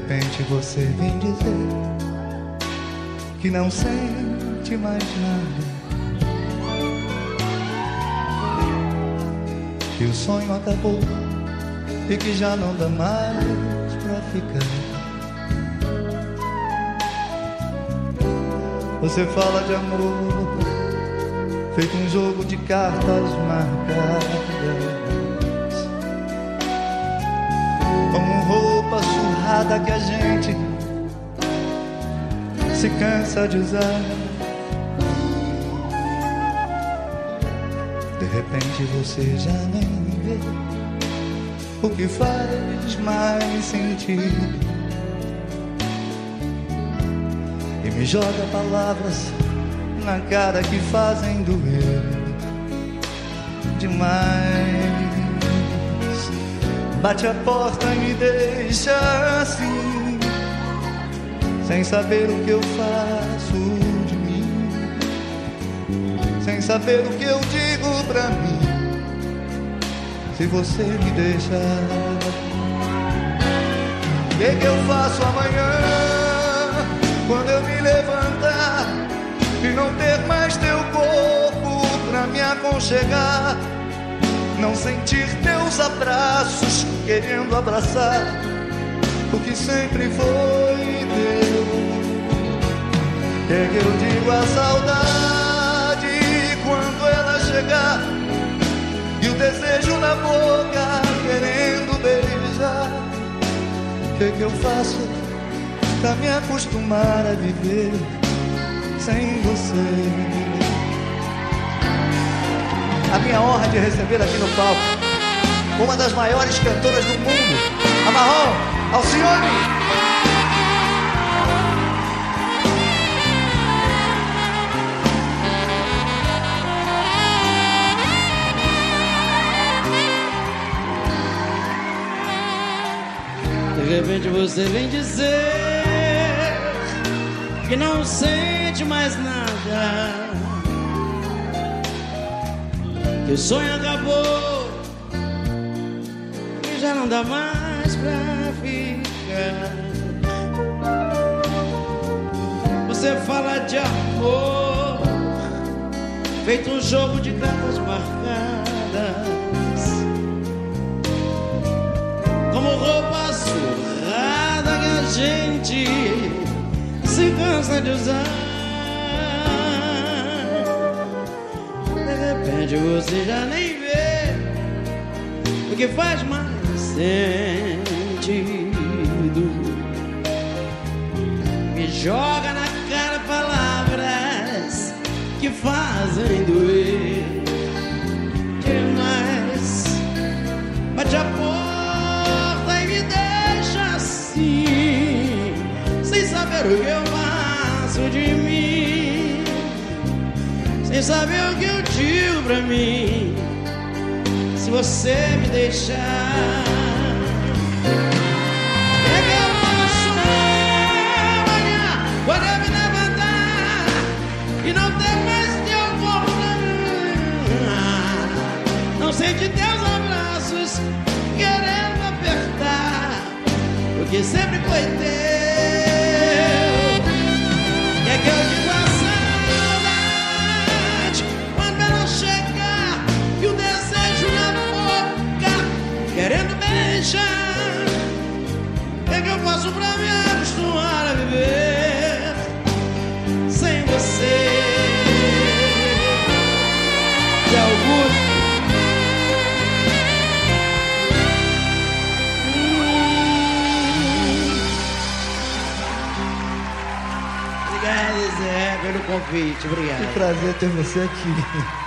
repente você vem dizer que não sente mais nada, que o sonho acabou e que já não dá mais pra ficar. Você fala de amor feito um jogo de cartas marcadas, como roupa surrada que a gente se cansa de usar. De repente você já nem vê o que faz mais sentido e me joga palavras na cara que fazem doer demais. Bate a porta e me deixa assim, sem saber o que eu faço de mim, sem saber o que eu digo pra mim. Se você me deixar, o que eu faço amanhã quando eu me levantar e não ter mais teu corpo pra me aconchegar, não sentir teus abraços querendo abraçar o que sempre foi teu? O que eu digo à saudade quando ela chegar e o desejo na boca querendo beijar? O que eu faço pra me acostumar a viver sem você? A minha honra de receber aqui no palco uma das maiores cantoras do mundo, a Marrom Alcione. De repente você vem dizer que não sente mais nada, que o sonho acabou e já não dá mais pra ficar. Você fala de amor feito um jogo de cartas marcadas, como roupa surrada que a gente se cansa de usar. De repente você já nem vê o que faz mais sentido, me joga na cara palavras que fazem doer demais. Bate a porta e me deixa assim, sem saber o que eu faço de mim, sem saber o que eu digo pra mim. Se você me deixar, é que eu posso amanhã quando eu me levantar e não ter mais teu corpo pra mim, não sente teus abraços querendo apertar o que sempre foi teu. É que eu digo a saudade quando ela chegar e o desejo na boca querendo beijar. É que eu faço pra me acostumar a viver sem você? De Augusto. Obrigado, Zé, pelo convite. Obrigado. Que prazer ter você aqui.